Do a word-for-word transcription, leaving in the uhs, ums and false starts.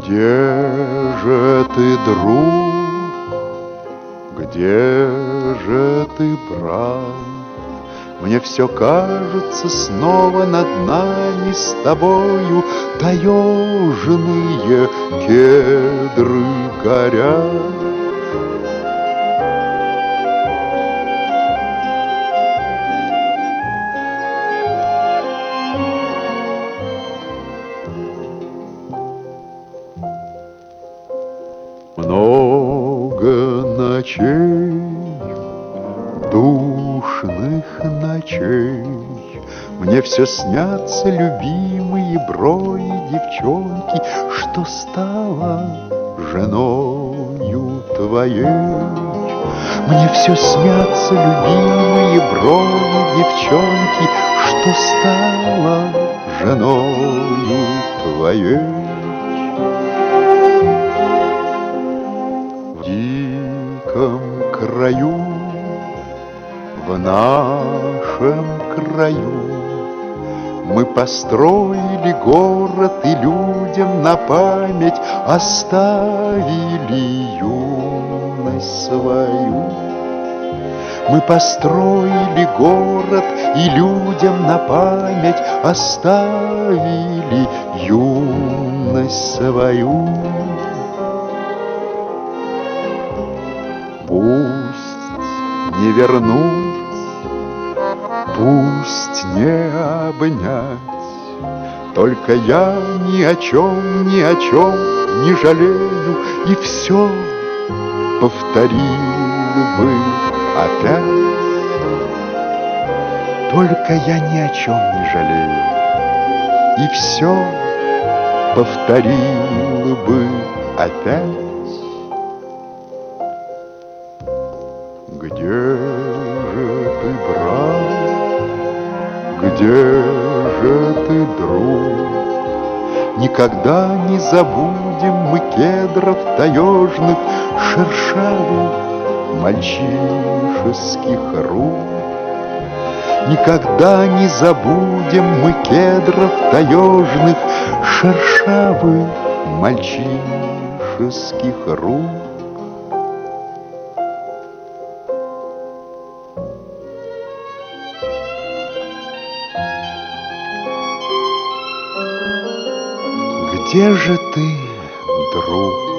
Где же ты, друг, где же ты, брат? Мне все кажется, снова над нами с тобою таежные кедры горят. Много ночей, душных ночей, мне все снятся любимые брои девчонки, что стала женою твоей. Мне все снятся любимые брои девчонки, что стала женою твоей. В диком краю, в нашем краю мы построили город и людям на память оставили юность свою. Мы построили город и людям на память оставили юность свою. Пусть не вернуть, пусть не обнять, только я ни о чем, ни о чем не жалею, и все повторил бы опять. Только я ни о чем не жалею, и все повторил бы опять. Где же ты, брат, где же ты, друг? Никогда не забудем мы кедров таежных, шершавых мальчишеских рук. Никогда не забудем мы кедров таежных, шершавых мальчишеских рук. Где же ты, друг?